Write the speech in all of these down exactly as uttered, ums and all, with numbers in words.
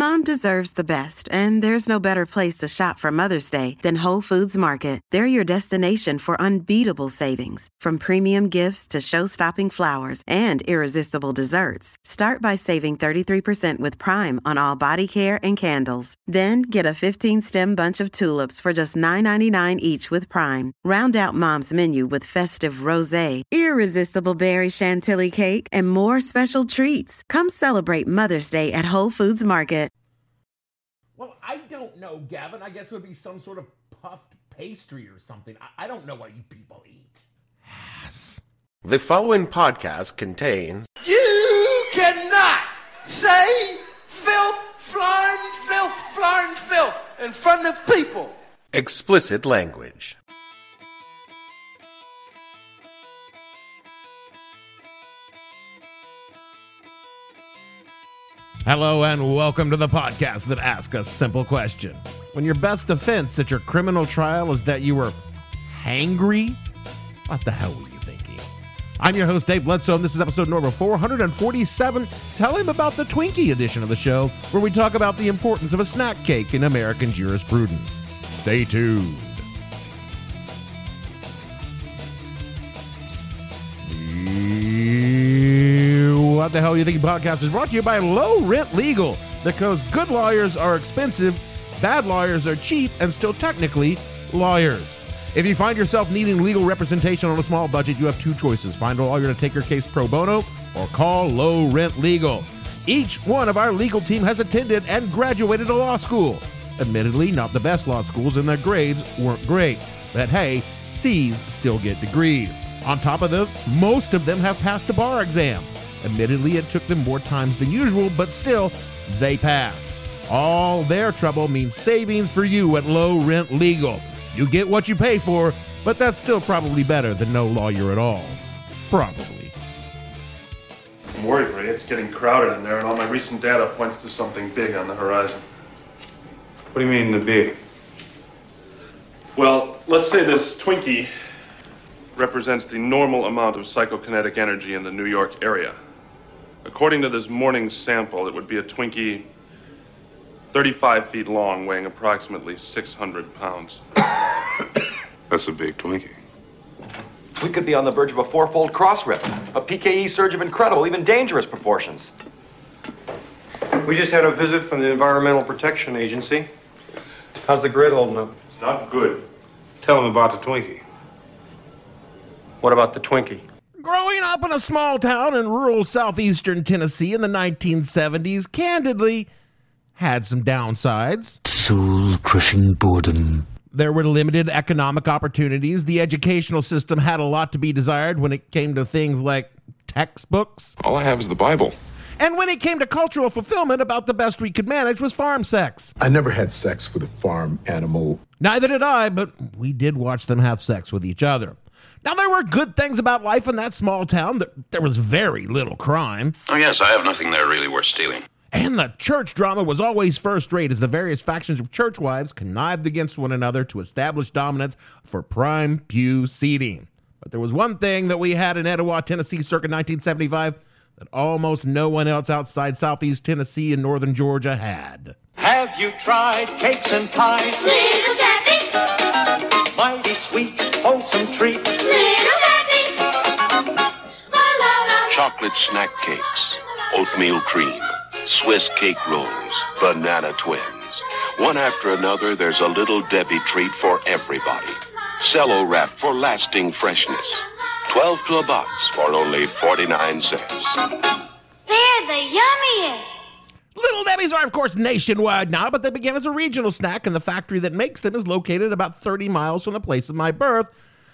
Mom deserves the best, and there's no better place to shop for Mother's Day than Whole Foods Market. They're your destination for unbeatable savings, from premium gifts to show-stopping flowers and irresistible desserts. Start by saving thirty-three percent with Prime on all body care and candles. Then get a fifteen-stem bunch of tulips for just nine ninety-nine each with Prime. Round out Mom's menu with festive rosé, irresistible berry chantilly cake, and more special treats. Come celebrate Mother's Day at Whole Foods Market. Well, I don't know, Gavin. I guess it would be some sort of puffed pastry or something. I, I don't know what you people eat. Yes. The following podcast contains... You cannot say filth, flying filth, flying filth in front of people. Explicit language. Hello and welcome to the podcast that asks a simple question. When your best defense at your criminal trial is that you were hangry, what the hell were you thinking? I'm your host, Dave Bledsoe, and this is episode number four forty-seven. Tell him about the Twinkie edition of the show, where we talk about the importance of a snack cake in American jurisprudence. Stay tuned. What the Hell You Think podcast is brought to you by Low Rent Legal, because good lawyers are expensive, bad lawyers are cheap, and still technically lawyers. If you find yourself needing legal representation on a small budget, you have two choices. Find a lawyer to take your case pro bono or call Low Rent Legal. Each one of our legal team has attended and graduated to law school. Admittedly, not the best law schools, and their grades weren't great. But hey, C's still get degrees. On top of them, most of them have passed the bar exam. Admittedly, it took them more times than usual, but still, they passed. All their trouble means savings for you at Low Rent Legal. You get what you pay for, but that's still probably better than no lawyer at all. Probably. I'm worried, Ray. It's getting crowded in there, and all my recent data points to something big on the horizon. What do you mean, the big? Well, let's say this Twinkie represents the normal amount of psychokinetic energy in the New York area. According to this morning's sample, it would be a Twinkie thirty-five feet long, weighing approximately six hundred pounds. That's a big Twinkie. We could be on the verge of a fourfold cross rip, a P K E surge of incredible, even dangerous proportions. We just had a visit from the Environmental Protection Agency. How's the grid holding up? It's not good. Tell them about the Twinkie. What about the Twinkie? Growing up in a small town in rural southeastern Tennessee in the nineteen seventies, candidly, had some downsides. Soul-crushing boredom. There were limited economic opportunities. The educational system had a lot to be desired when it came to things like textbooks. All I have is the Bible. And when it came to cultural fulfillment, about the best we could manage was farm sex. I never had sex with a farm animal. Neither did I, but we did watch them have sex with each other. Now, there were good things about life in that small town. There was very little crime. Oh, yes, I have nothing there really worth stealing. And the church drama was always first rate as the various factions of church wives connived against one another to establish dominance for prime pew seating. But there was one thing that we had in Etowah, Tennessee, circa nineteen seventy-five, that almost no one else outside southeast Tennessee and northern Georgia had. Have you tried cakes and pies? Little Debbie. Mighty sweet, wholesome treat. Little Debbie. La, la, la. Chocolate snack cakes, oatmeal cream, Swiss cake rolls, banana twins. One after another, there's a Little Debbie treat for everybody. Cello wrap for lasting freshness. twelve to a box for only forty-nine cents. They're the yummiest. Little Debbie's are, of course, nationwide now, but they began as a regional snack, and the factory that makes them is located about thirty miles from the place of my birth.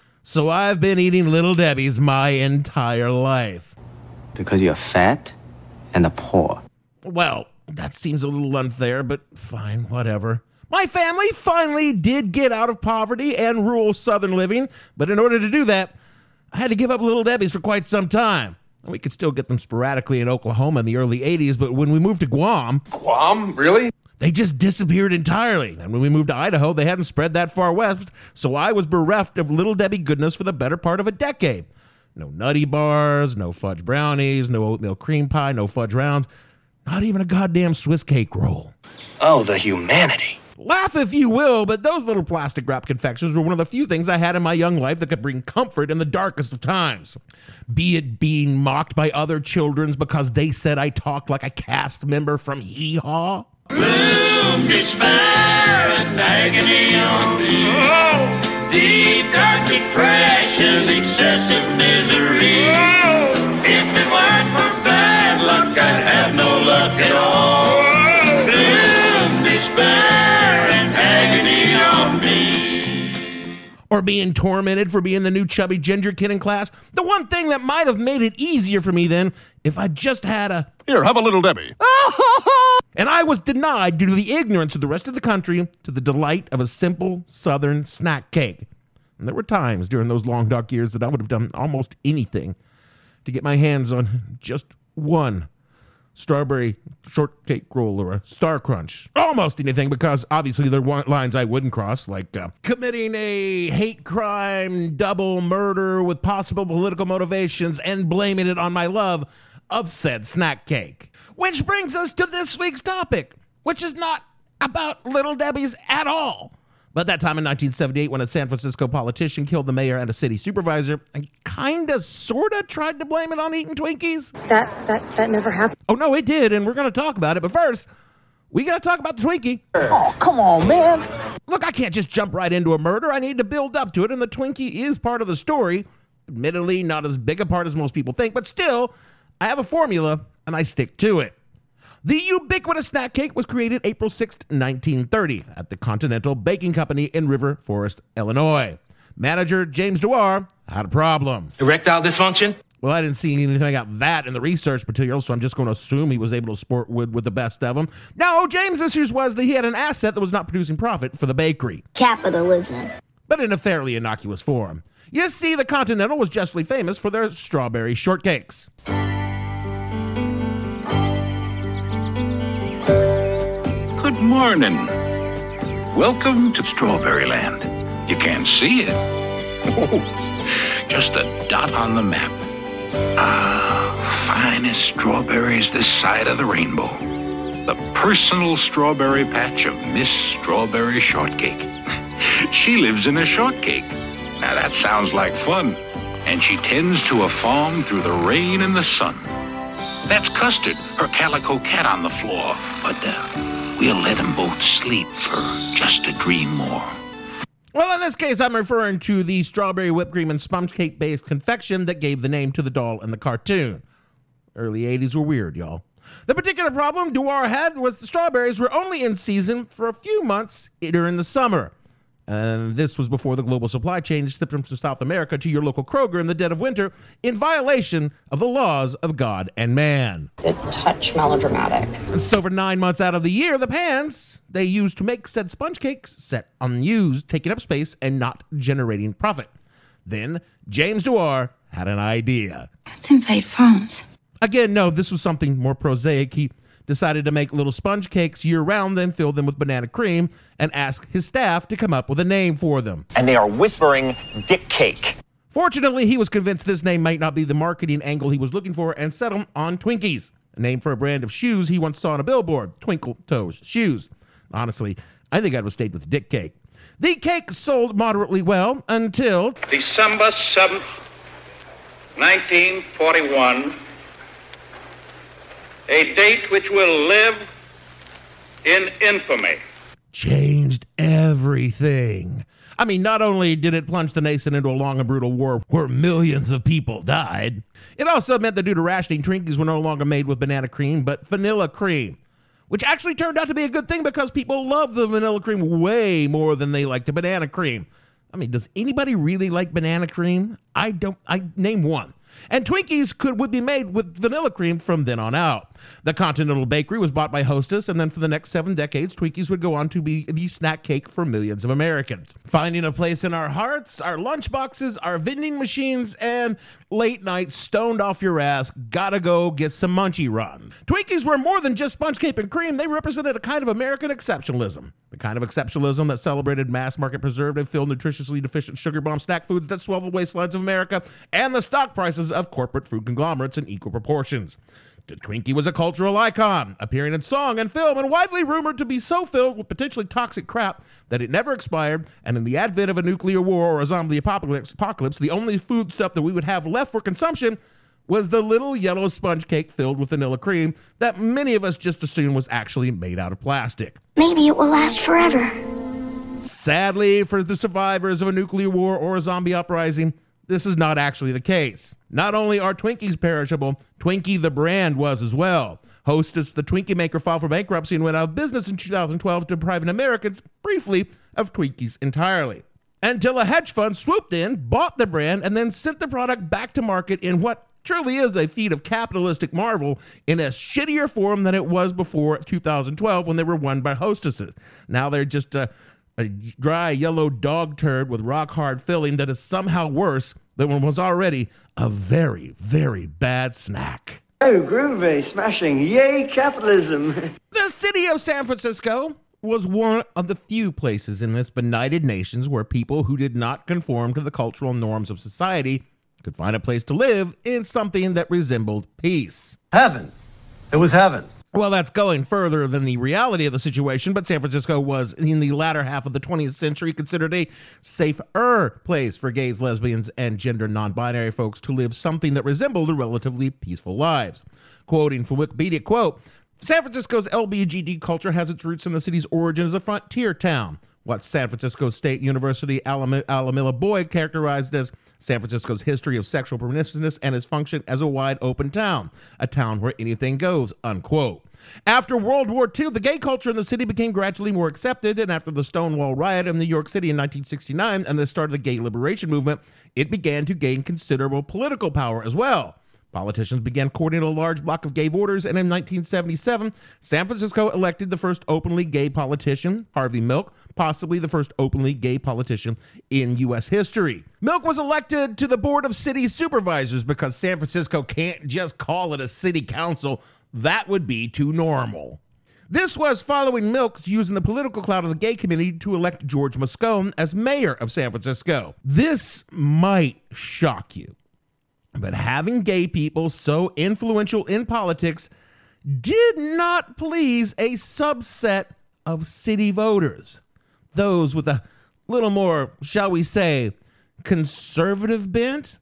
So I've been eating Little Debbie's my entire life. Because you're fat and a poor. Well, that seems a little unfair, but fine, whatever. My family finally did get out of poverty and rural southern living, but in order to do that, I had to give up Little Debbie's for quite some time. We could still get them sporadically in Oklahoma in the early eighties, but when we moved to Guam... Guam? Really? They just disappeared entirely. And when we moved to Idaho, they hadn't spread that far west, so I was bereft of Little Debbie goodness for the better part of a decade. No nutty bars, no fudge brownies, no oatmeal cream pie, no fudge rounds, not even a goddamn Swiss cake roll. Oh, the humanity. Laugh if you will, but those little plastic wrap confections were one of the few things I had in my young life that could bring comfort in the darkest of times. Be it being mocked by other children because they said I talked like a cast member from Hee Haw. Gloom, despair, and agony on me. Oh. Deep, dark depression, excessive misery. Oh. If it weren't for bad luck, I'd have no luck at all. Gloom, despair. Or being tormented for being the new chubby ginger kid in class. The one thing that might have made it easier for me then, if I just had a... Here, have a little Debbie. And I was denied due to the ignorance of the rest of the country to the delight of a simple Southern snack cake. And there were times during those long dark years that I would have done almost anything to get my hands on just one strawberry shortcake roll or a Star Crunch. Almost anything, because obviously there were lines I wouldn't cross, like uh, committing a hate crime, double murder with possible political motivations, and blaming it on my love of said snack cake. Which brings us to this week's topic, which is not about Little Debbie's at all. But that time in nineteen seventy-eight, when a San Francisco politician killed the mayor and a city supervisor, and kinda, sorta tried to blame it on eating Twinkies. That, that, that never happened. Oh, no, it did, and we're gonna talk about it. But first, we gotta talk about the Twinkie. Oh, come on, man. Look, I can't just jump right into a murder. I need to build up to it, and the Twinkie is part of the story. Admittedly, not as big a part as most people think, but still, I have a formula, and I stick to it. The ubiquitous snack cake was created April sixth, nineteen thirty at the Continental Baking Company in River Forest, Illinois. Manager James Dewar had a problem. Erectile dysfunction? Well, I didn't see anything about that in the research material, so I'm just going to assume he was able to sport wood with the best of them. No, James' issues was that he had an asset that was not producing profit for the bakery. Capitalism. But in a fairly innocuous form. You see, the Continental was justly famous for their strawberry shortcakes. Good morning. Welcome to Strawberry Land. You can't see it. Oh, just a dot on the map. Ah, finest strawberries this side of the rainbow. The personal strawberry patch of Miss Strawberry Shortcake. She lives in a shortcake. Now that sounds like fun. And she tends to a farm through the rain and the sun. That's Custard, her calico cat on the floor. But, uh... we'll let them both sleep for just a dream more. Well, in this case, I'm referring to the strawberry whipped cream and sponge cake-based confection that gave the name to the doll in the cartoon. Early eighties were weird, y'all. The particular problem Dewar had was the strawberries were only in season for a few months during the summer. And this was before the global supply chain shipped them to South America to your local Kroger in the dead of winter in violation of the laws of God and man. It's a touch melodramatic. And so for nine months out of the year, the pans they used to make said sponge cakes sat unused, taking up space and not generating profit. Then James Dewar had an idea. Let's invade France. Again, no, this was something more prosaic. He decided to make little sponge cakes year-round, then fill them with banana cream, and ask his staff to come up with a name for them. And they are whispering Dick Cake. Fortunately, he was convinced this name might not be the marketing angle he was looking for and settled on Twinkies, a name for a brand of shoes he once saw on a billboard, Twinkle Toes Shoes. Honestly, I think I'd have stayed with Dick Cake. The cake sold moderately well until... December seventh, nineteen forty-one. A date which will live in infamy. Changed everything. I mean, not only did it plunge the nation into a long and brutal war where millions of people died, it also meant that due to rationing, Twinkies were no longer made with banana cream, but vanilla cream, which actually turned out to be a good thing because people love the vanilla cream way more than they like the banana cream. I mean, does anybody really like banana cream? I don't. I name one. And Twinkies could would be made with vanilla cream from then on out. The Continental Bakery was bought by Hostess, and then for the next seven decades, Twinkies would go on to be the snack cake for millions of Americans, finding a place in our hearts, our lunchboxes, our vending machines, and late night stoned off your ass, gotta go get some munchie run. Twinkies were more than just sponge cake and cream. They represented a kind of American exceptionalism, the kind of exceptionalism that celebrated mass market preservative-filled, nutritiously deficient sugar bomb snack foods that swell the waistlines of America and the stock prices of corporate food conglomerates in equal proportions. The Twinkie was a cultural icon, appearing in song and film and widely rumored to be so filled with potentially toxic crap that it never expired, and in the advent of a nuclear war or a zombie apocalypse, apocalypse, the only food stuff that we would have left for consumption was the little yellow sponge cake filled with vanilla cream that many of us just assumed was actually made out of plastic. Maybe it will last forever. Sadly, for the survivors of a nuclear war or a zombie uprising, this is not actually the case. Not only are Twinkies perishable, Twinkie the brand was as well. Hostess, the Twinkie maker, filed for bankruptcy and went out of business in two thousand twelve, depriving Americans briefly of Twinkies entirely. Until a hedge fund swooped in, bought the brand, and then sent the product back to market in what truly is a feat of capitalistic marvel in a shittier form than it was before two thousand twelve when they were run by hostesses. Now they're just a, a dry yellow dog turd with rock hard filling that is somehow worse than what was already a very, very bad snack. Oh, groovy, smashing, yay capitalism. The city of San Francisco was one of the few places in this benighted nation where people who did not conform to the cultural norms of society could find a place to live in something that resembled peace. Heaven. It was heaven. Well, that's going further than the reality of the situation, but San Francisco was, in the latter half of the twentieth century, considered a safer place for gays, lesbians, and gender non-binary folks to live something that resembled relatively peaceful lives. Quoting from Wikipedia, quote, San Francisco's L B G T culture has its roots in the city's origin as a frontier town. What San Francisco State University Alam- Alamilla Boyd characterized as San Francisco's history of sexual promiscuousness and its function as a wide open town, a town where anything goes, unquote. After World War Two, the gay culture in the city became gradually more accepted, and after the Stonewall riot in New York City in nineteen sixty-nine and the start of the gay liberation movement, it began to gain considerable political power as well. Politicians began courting a large block of gay voters, and in nineteen seventy-seven, San Francisco elected the first openly gay politician, Harvey Milk, possibly the first openly gay politician in U S history. Milk was elected to the Board of City Supervisors because San Francisco can't just call it a city council. That would be too normal. This was following Milk using the political clout of the gay community to elect George Moscone as mayor of San Francisco. This might shock you, but having gay people so influential in politics did not please a subset of city voters. Those with a little more, shall we say, conservative bent?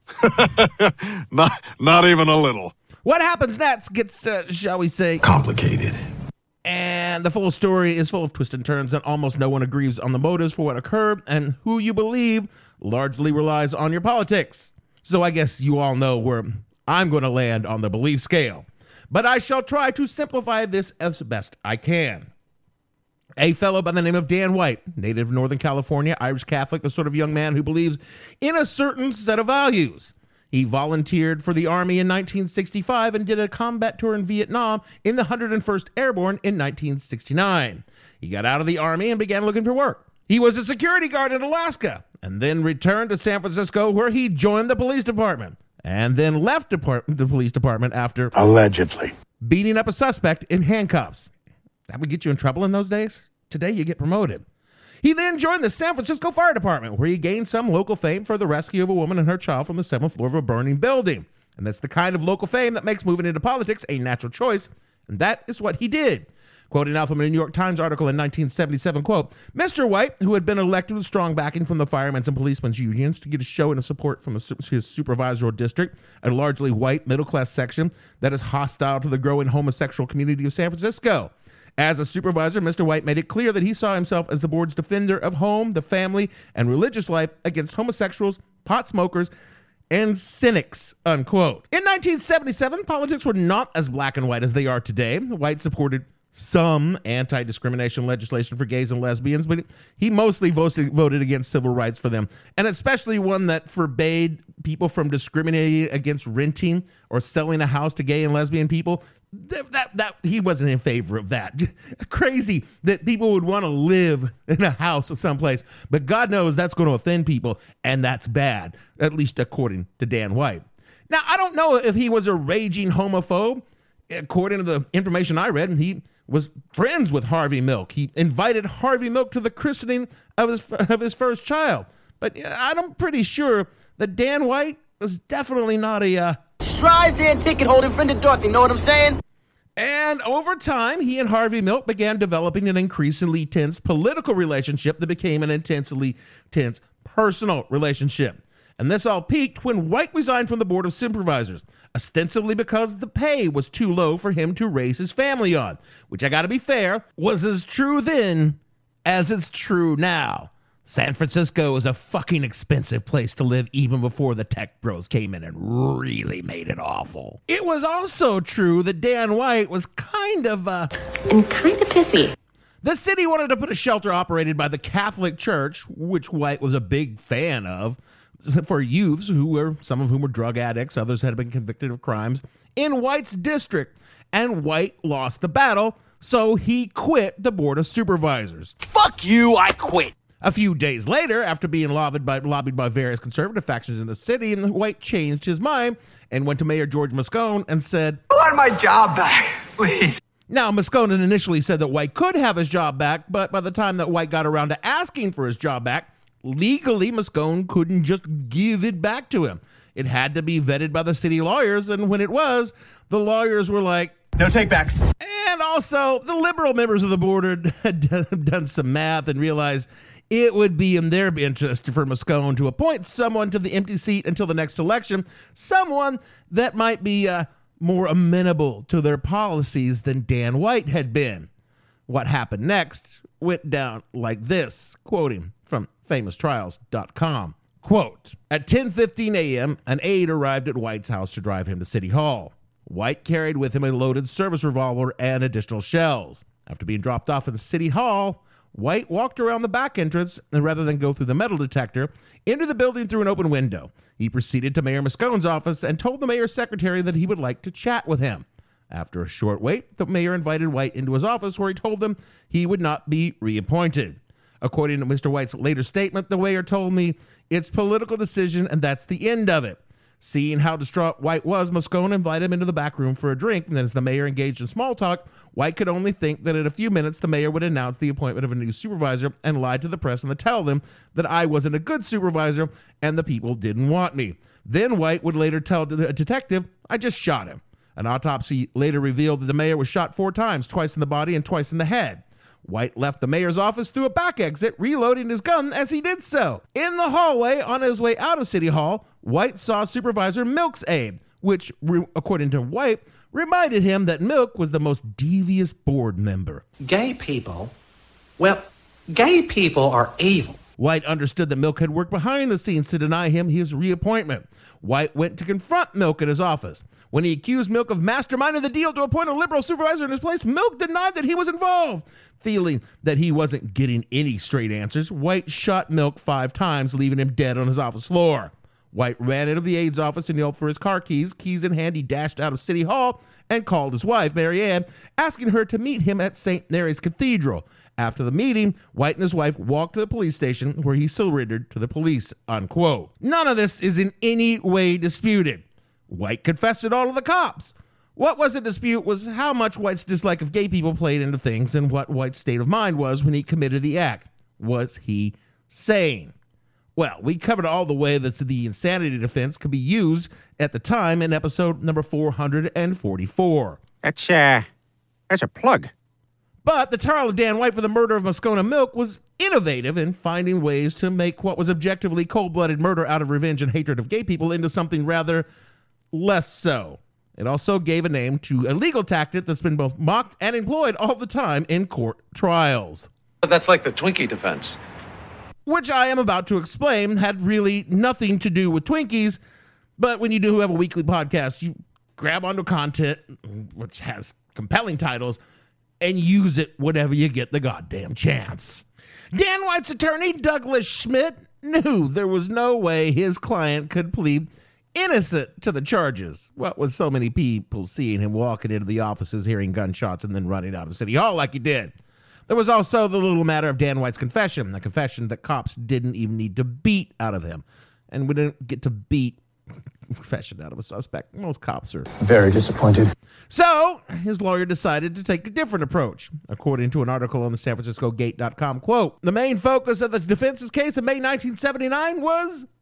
not, not even a little. What happens next gets, uh, shall we say, complicated. And the full story is full of twists and turns, and almost no one agrees on the motives for what occurred, and who you believe largely relies on your politics. So I guess you all know where I'm going to land on the belief scale. But I shall try to simplify this as best I can. A fellow by the name of Dan White, native of Northern California, Irish Catholic, the sort of young man who believes in a certain set of values. He volunteered for the Army in nineteen sixty-five and did a combat tour in Vietnam in the one hundred first Airborne in nineteen sixty-nine. He got out of the Army and began looking for work. He was a security guard in Alaska and then returned to San Francisco, where he joined the police department and then left depart- the police department after allegedly beating up a suspect in handcuffs. That would get you in trouble in those days. Today, you get promoted. He then joined the San Francisco Fire Department, where he gained some local fame for the rescue of a woman and her child from the seventh floor of a burning building. And that's the kind of local fame that makes moving into politics a natural choice, and that is what he did. Quoting now from a New York Times article in nineteen seventy-seven, quote, Mister White, who had been elected with strong backing from the firemen's and policemen's unions to get a show and a support from his supervisory district, a largely white middle-class section that is hostile to the growing homosexual community of San Francisco. As a supervisor, Mister White made it clear that he saw himself as the board's defender of home, the family, and religious life against homosexuals, pot smokers, and cynics, unquote. In nineteen seventy-seven, politics were not as black and white as they are today. White supported some anti-discrimination legislation for gays and lesbians, but he mostly voted, voted against civil rights for them, and especially one that forbade people from discriminating against renting or selling a house to gay and lesbian people. That, that, that he wasn't in favor of that. Crazy that people would want to live in a house someplace, but God knows that's going to offend people, and that's bad, at least according to Dan White. Now, I don't know if he was a raging homophobe. According to the information I read, he was friends with Harvey Milk. He invited Harvey Milk to the christening of his of his first child. But I'm pretty sure that Dan White was definitely not a uh, Streisand ticket holding friend of Dorothy, know what I'm saying? And over time, he and Harvey Milk began developing an increasingly tense political relationship that became an intensely tense personal relationship. And this all peaked when White resigned from the Board of Supervisors, ostensibly because the pay was too low for him to raise his family on, which, I gotta be fair, was as true then as it's true now. San Francisco is a fucking expensive place to live even before the tech bros came in and really made it awful. It was also true that Dan White was kind of, uh... and kind of pissy. The city wanted to put a shelter operated by the Catholic Church, which White was a big fan of, for youths who were, some of whom were drug addicts, others had been convicted of crimes, in White's district. And White lost the battle, so he quit the Board of Supervisors. Fuck you, I quit. A few days later, after being lobbied by, lobbied by various conservative factions in the city, and White changed his mind and went to Mayor George Moscone and said, I want my job back, please. Now, Moscone initially said that White could have his job back, but by the time that White got around to asking for his job back, legally, Moscone couldn't just give it back to him. It had to be vetted by the city lawyers, and when it was, the lawyers were like, no takebacks. And also, the liberal members of the board had done some math and realized it would be in their interest for Moscone to appoint someone to the empty seat until the next election, someone that might be uh, more amenable to their policies than Dan White had been. What happened next went down like this, quoting from famous trials dot com. Quote, at ten fifteen a.m., an aide arrived at White's house to drive him to City Hall. White carried with him a loaded service revolver and additional shells. After being dropped off in City Hall, White walked around the back entrance and rather than go through the metal detector, entered the building through an open window. He proceeded to Mayor Moscone's office and told the mayor's secretary that he would like to chat with him. After a short wait, the mayor invited White into his office where he told them he would not be reappointed. According to Mister White's later statement, the mayor told me, it's political decision and that's the end of it. Seeing how distraught White was, Moscone invited him into the back room for a drink, and then as the mayor engaged in small talk, White could only think that in a few minutes the mayor would announce the appointment of a new supervisor and lied to the press and to tell them that I wasn't a good supervisor and the people didn't want me. Then White would later tell the detective, I just shot him. An autopsy later revealed that the mayor was shot four times, twice in the body and twice in the head. White left the mayor's office through a back exit, reloading his gun as he did so. In the hallway, on his way out of City Hall, White saw Supervisor Milk's aide, which, re- according to White, reminded him that Milk was the most devious board member. Gay people, well, gay people are evil. White understood that Milk had worked behind the scenes to deny him his reappointment. White went to confront Milk at his office. When he accused Milk of masterminding the deal to appoint a liberal supervisor in his place, Milk denied that he was involved. Feeling that he wasn't getting any straight answers, White shot Milk five times, leaving him dead on his office floor. White ran into the aide's office and yelled for his car keys. Keys in hand, he dashed out of City Hall and called his wife, Mary Ann, asking her to meet him at Saint Mary's Cathedral. After the meeting, White and his wife walked to the police station where he surrendered to the police, unquote. None of this is in any way disputed. White confessed it all to the cops. What was a dispute was how much White's dislike of gay people played into things and what White's state of mind was when he committed the act. Was he sane? Well, we covered all the way that the insanity defense could be used at the time in episode number four hundred forty-four. That's, uh, that's a plug. But the trial of Dan White for the murder of Moscone and Milk was innovative in finding ways to make what was objectively cold-blooded murder out of revenge and hatred of gay people into something rather less so. It also gave a name to a legal tactic that's been both mocked and employed all the time in court trials. But that's like the Twinkie defense. Which I am about to explain had really nothing to do with Twinkies, but when you do have a weekly podcast, you grab onto content which has compelling titles and use it whenever you get the goddamn chance. Dan White's attorney, Douglas Schmidt, knew there was no way his client could plead innocent to the charges. What with so many people seeing him walking into the offices, hearing gunshots, and then running out of City Hall like he did. There was also the little matter of Dan White's confession, a confession that cops didn't even need to beat out of him. And we didn't get to beat confession out of a suspect. Most cops are very disappointed. So his lawyer decided to take a different approach. According to an article on the San Francisco Gate dot com, quote, the main focus of the defense's case in May nineteen seventy-nine was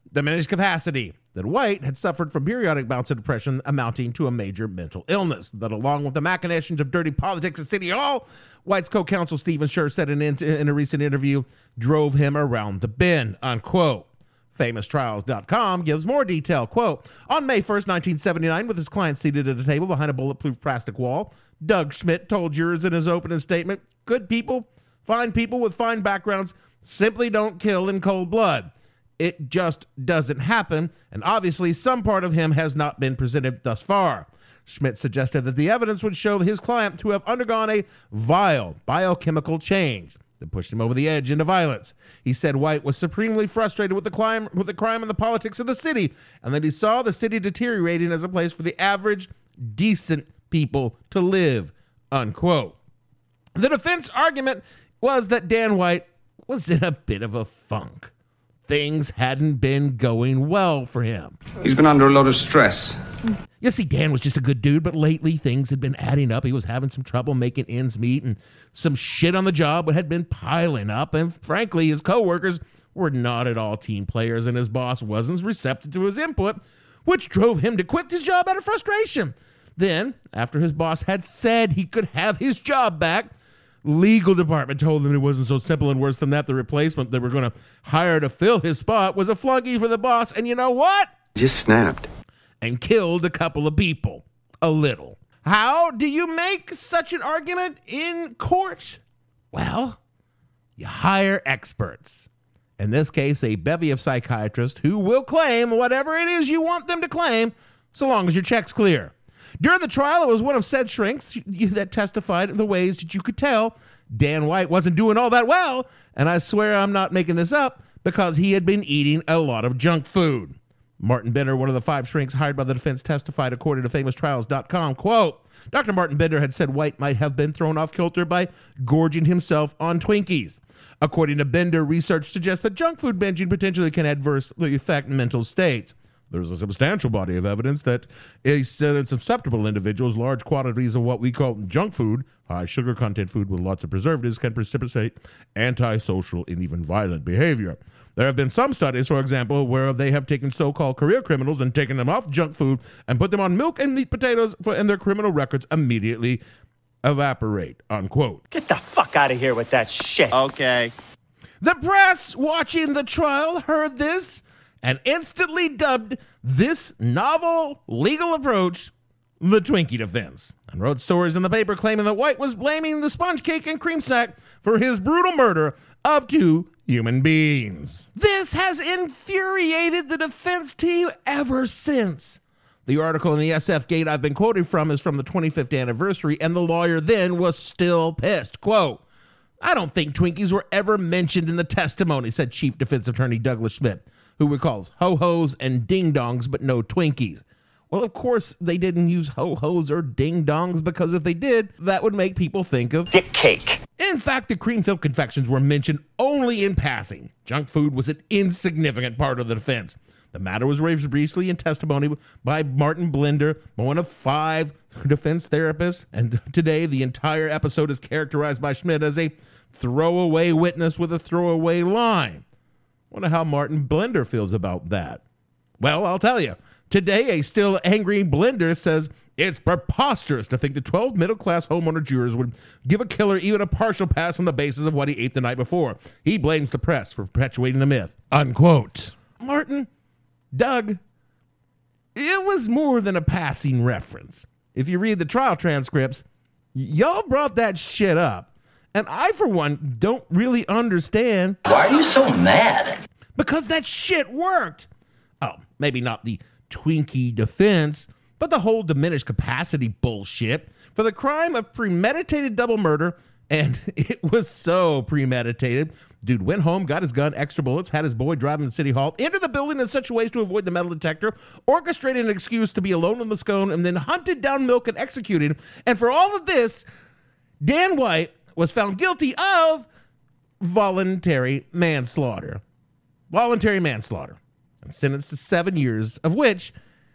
diminished capacity, that White had suffered from periodic bouts of depression amounting to a major mental illness, that along with the machinations of dirty politics at City Hall, White's co-counsel Stephen Scher said in, in a recent interview, drove him around the bend, unquote. Famous Trials dot com gives more detail, quote, on May first, nineteen seventy-nine, with his client seated at a table behind a bulletproof plastic wall, Doug Schmidt told jurors in his opening statement, good people, fine people with fine backgrounds, simply don't kill in cold blood. It just doesn't happen, and obviously some part of him has not been presented thus far. Schmidt suggested that the evidence would show his client to have undergone a vile biochemical change that pushed him over the edge into violence. He said White was supremely frustrated with the crime, with the crime and the politics of the city, and that he saw the city deteriorating as a place for the average, decent people to live, unquote. The defense argument was that Dan White was in a bit of a funk. Things hadn't been going well for him. He's been under a lot of stress. You see, Dan was just a good dude, but lately things had been adding up. He was having some trouble making ends meet, and some shit on the job had been piling up. And frankly, his coworkers were not at all team players, and his boss wasn't receptive to his input, which drove him to quit his job out of frustration. Then, after his boss had said he could have his job back, legal department told them it wasn't so simple, and worse than that, the replacement they were going to hire to fill his spot was a flunky for the boss. And you know what? Just snapped. And killed a couple of people. A little. How do you make such an argument in court? Well, you hire experts. In this case, a bevy of psychiatrists who will claim whatever it is you want them to claim, so long as your check's clear. During the trial, it was one of said shrinks that testified in the ways that you could tell Dan White wasn't doing all that well, and I swear I'm not making this up, because he had been eating a lot of junk food. Martin Bender, one of the five shrinks hired by the defense, testified according to Famous Trials dot com, quote, Doctor Martin Bender had said White might have been thrown off kilter by gorging himself on Twinkies. According to Bender, research suggests that junk food binging potentially can adversely affect mental states. There's a substantial body of evidence that in susceptible individuals, large quantities of what we call junk food, high sugar content food with lots of preservatives, can precipitate antisocial and even violent behavior. There have been some studies, for example, where they have taken so-called career criminals and taken them off junk food and put them on milk and meat potatoes, for, and their criminal records immediately evaporate, unquote. Get the fuck out of here with that shit. Okay. The press watching the trial heard this and instantly dubbed this novel legal approach the Twinkie defense, and wrote stories in the paper claiming that White was blaming the sponge cake and cream snack for his brutal murder of two human beings. This has infuriated the defense team ever since. The article in the S F Gate I've been quoting from is from the twenty-fifth anniversary, and the lawyer then was still pissed. Quote, I don't think Twinkies were ever mentioned in the testimony, said Chief Defense Attorney Douglas Schmidt, who recalls ho-hos and ding-dongs, but no Twinkies. Well, of course, they didn't use ho-hos or ding-dongs, because if they did, that would make people think of dick cake. In fact, the cream-filled confections were mentioned only in passing. Junk food was an insignificant part of the defense. The matter was raised briefly in testimony by Martin Blender, one of five defense therapists, and today the entire episode is characterized by Schmidt as a throwaway witness with a throwaway line. Wonder how Martin Blender feels about that. Well, I'll tell you. Today, a still angry Blender says it's preposterous to think the twelve middle-class homeowner jurors would give a killer even a partial pass on the basis of what he ate the night before. He blames the press for perpetuating the myth. Unquote. Martin, Doug, it was more than a passing reference. If you read the trial transcripts, y'all brought that shit up. And I, for one, don't really understand. Why are you so mad? Because that shit worked. Oh, maybe not the Twinkie defense, but the whole diminished capacity bullshit for the crime of premeditated double murder. And it was so premeditated. Dude went home, got his gun, extra bullets, had his boy drive him to City Hall, entered the building in such a way to avoid the metal detector, orchestrated an excuse to be alone in the scone, and then hunted down Milk and executed him. And for all of this, Dan White was found guilty of voluntary manslaughter. Voluntary manslaughter. And sentenced to seven years, of which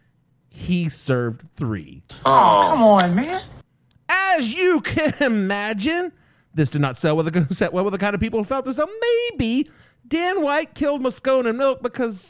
he served three. Oh, come on, man. As you can imagine, this did not sell with the, set well with the kind of people who felt as though maybe Dan White killed Moscone and Milk because,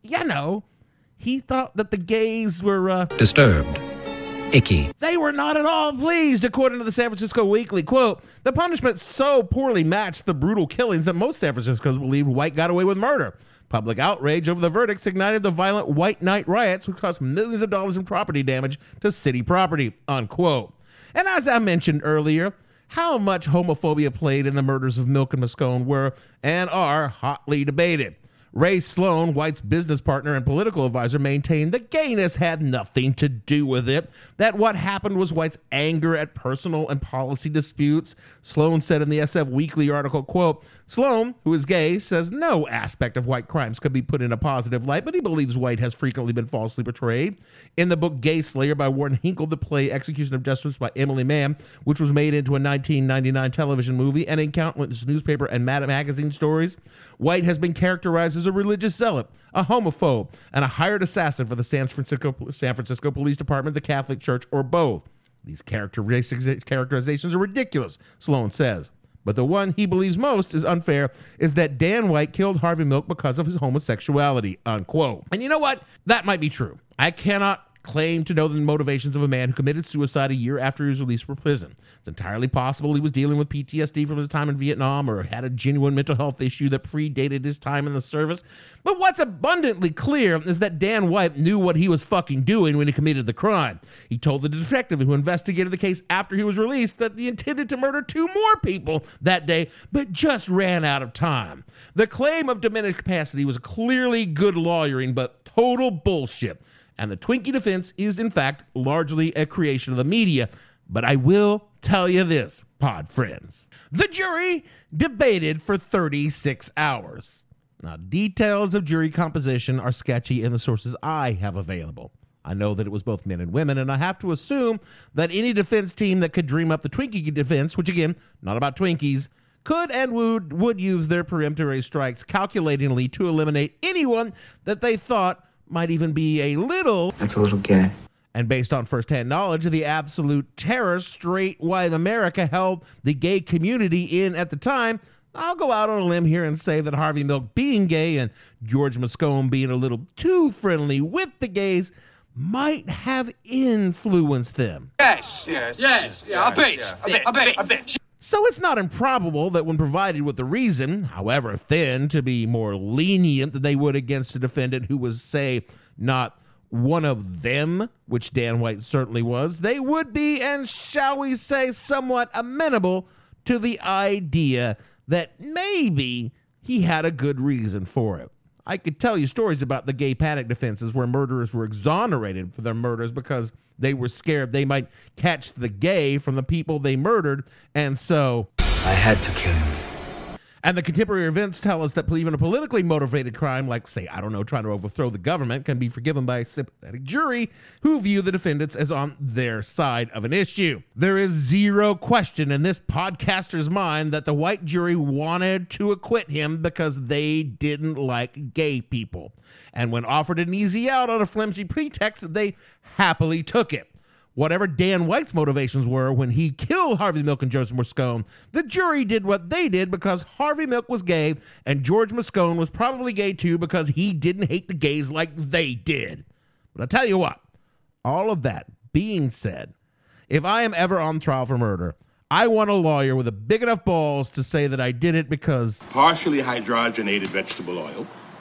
you know, he thought that the gays were, uh, disturbed, icky. They were not at all pleased, according to the San Francisco Weekly. Quote, the punishment so poorly matched the brutal killings that most San Franciscans believed White got away with murder. Public outrage over the verdicts ignited the violent White Night riots, which caused millions of dollars in property damage to city property, unquote. And as I mentioned earlier, how much homophobia played in the murders of Milk and Moscone were and are hotly debated. Ray Sloan, White's business partner and political advisor, maintained that gayness had nothing to do with it, that what happened was White's anger at personal and policy disputes. Sloan said in the S F Weekly article, quote, Sloan, who is gay, says no aspect of White crimes could be put in a positive light, but he believes White has frequently been falsely portrayed. In the book Gay Slayer by Warren Hinkle, the play Execution of Justice by Emily Mann, which was made into a nineteen ninety-nine television movie, and in countless newspaper and magazine stories, White has been characterized as a religious zealot, a homophobe, and a hired assassin for the San Francisco, San Francisco Police Department, the Catholic Church, or both. These characterizations are ridiculous, Sloan says. But the one he believes most is unfair is that Dan White killed Harvey Milk because of his homosexuality, unquote. And you know what? That might be true. I cannot claim to know the motivations of a man who committed suicide a year after he was released from prison. It's entirely possible he was dealing with P T S D from his time in Vietnam or had a genuine mental health issue that predated his time in the service. But what's abundantly clear is that Dan White knew what he was fucking doing when he committed the crime. He told the detective who investigated the case after he was released that he intended to murder two more people that day, but just ran out of time. The claim of diminished capacity was clearly good lawyering, but total bullshit. And the Twinkie defense is, in fact, largely a creation of the media. But I will tell you this, pod friends. The jury debated for thirty-six hours. Now, details of jury composition are sketchy in the sources I have available. I know that it was both men and women, and I have to assume that any defense team that could dream up the Twinkie defense, which again, not about Twinkies, could and would, would use their peremptory strikes calculatingly to eliminate anyone that they thought might even be a little... That's a little gay. And based on firsthand knowledge of the absolute terror straight white America held the gay community in at the time, I'll go out on a limb here and say that Harvey Milk being gay and George Moscone being a little too friendly with the gays might have influenced them. Yes, yes, yes, yeah, a bit, yeah, a bit, a bit, a bit. So it's not improbable that when provided with the reason, however thin, to be more lenient than they would against a defendant who was, say, not one of them, which Dan White certainly was, they would be, and shall we say, somewhat amenable to the idea that maybe he had a good reason for it. I could tell you stories about the gay panic defenses where murderers were exonerated for their murders because they were scared they might catch the gay from the people they murdered, and so... I had to kill him. And the contemporary events tell us that even a politically motivated crime, like, say, I don't know, trying to overthrow the government, can be forgiven by a sympathetic jury who view the defendants as on their side of an issue. There is zero question in this podcaster's mind that the white jury wanted to acquit him because they didn't like gay people. And when offered an easy out on a flimsy pretext, they happily took it. Whatever Dan White's motivations were when he killed Harvey Milk and George Moscone, the jury did what they did because Harvey Milk was gay and George Moscone was probably gay too because he didn't hate the gays like they did. But I'll tell you what, all of that being said, if I am ever on trial for murder, I want a lawyer with a big enough balls to say that I did it because... Partially hydrogenated vegetable oil,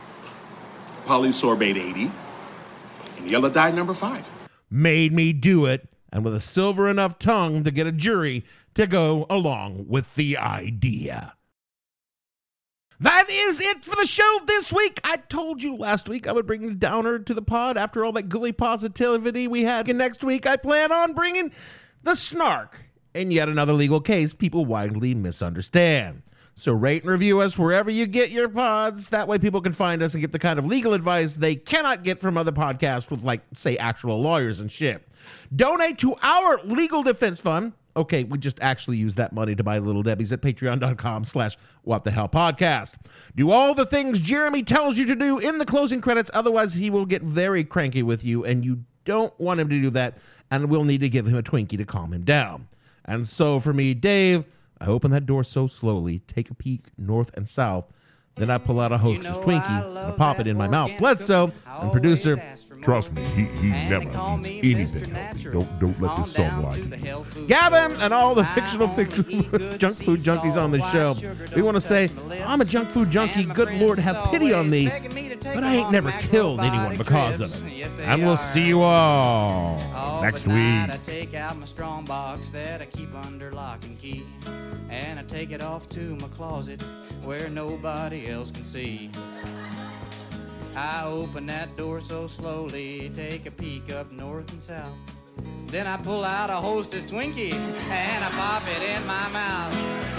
polysorbate eighty, and yellow dye number five. Made me do it, and with a silver enough tongue to get a jury to go along with the idea. That is it for the show this week. I told you last week I would bring the downer to the pod after all that gooey positivity we had. And next week I plan on bringing the snark in yet another legal case people widely misunderstand. So rate and review us wherever you get your pods. That way people can find us and get the kind of legal advice they cannot get from other podcasts with, like, say, actual lawyers and shit. Donate to our legal defense fund. Okay, we just actually use that money to buy Little Debbie's at patreon.com slash what the hell podcast. Do all the things Jeremy tells you to do in the closing credits. Otherwise, he will get very cranky with you, and you don't want him to do that, and we'll need to give him a Twinkie to calm him down. And so for me, Dave... I open that door so slowly, take a peek north and south, Then I pull out a Hostess Twinkie and I pop it in my mouth. Bledsoe and producer, trust me, he, he never eats anything healthy. Don't, don't let this song lie to you. Gavin and all the fictional fic- junk food junkies on the show. We want to say, I'm a junk food junkie. Good Lord, have pity on me. But I ain't never killed anyone because of it. And we'll see you all next week. I take out my strong box that I keep under lock and key, and I take it off to my closet where nobody else can see. I open that door so slowly, take a peek up north and south. Then I pull out a Hostess Twinkie and I pop it in my mouth.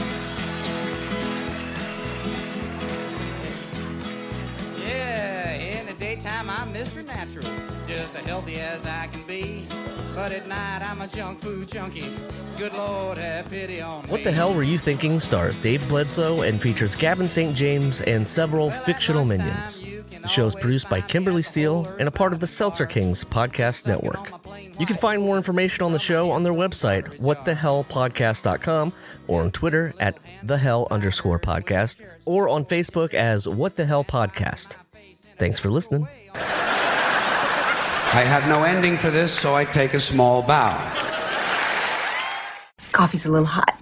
Yeah, in the daytime I'm Mister Natural, just as healthy as I can be. But at night I'm a junk food junkie. Good Lord, have pity on me. What the Hell Were You Thinking stars Dave Bledsoe and features Gavin Saint James and several fictional minions. The show is produced by Kimberly Steele and a part of the Seltzer Kings podcast network. You can find more information on the show on their website, what the hell podcast dot com, or on Twitter at thehell underscore podcast, or on Facebook as What the Hell Podcast. Thanks for listening. I have no ending for this, so I take a small bow. Coffee's a little hot.